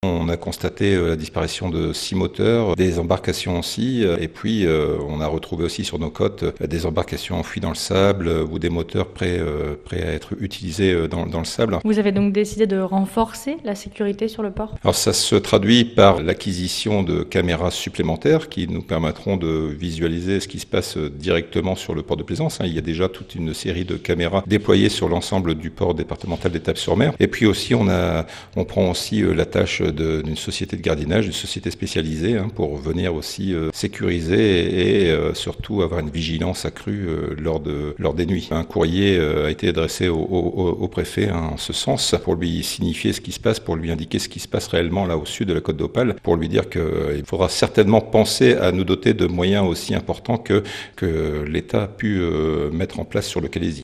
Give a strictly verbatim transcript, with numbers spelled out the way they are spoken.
On a constaté la disparition de six moteurs, des embarcations aussi, et puis euh, on a retrouvé aussi sur nos côtes des embarcations enfouies dans le sable ou des moteurs prêts, euh, prêts à être utilisés dans, dans le sable. Vous avez donc décidé de renforcer la sécurité sur le port ? Alors ça se traduit par l'acquisition de caméras supplémentaires qui nous permettront de visualiser ce qui se passe directement sur le port de Plaisance. Il y a déjà toute une série de caméras déployées sur l'ensemble du port départemental d'Étapes-sur-Mer. Et puis aussi on, a, on prend aussi la tâche De, d'une société de gardiennage, d'une société spécialisée hein, pour venir aussi euh, sécuriser et, et euh, surtout avoir une vigilance accrue euh, lors, de, lors des nuits. Un courrier euh, a été adressé au, au, au préfet hein, en ce sens pour lui signifier ce qui se passe, pour lui indiquer ce qui se passe réellement là au sud de la côte d'Opale, pour lui dire qu'il euh, faudra certainement penser à nous doter de moyens aussi importants que, que l'État a pu euh, mettre en place sur le Calaisis.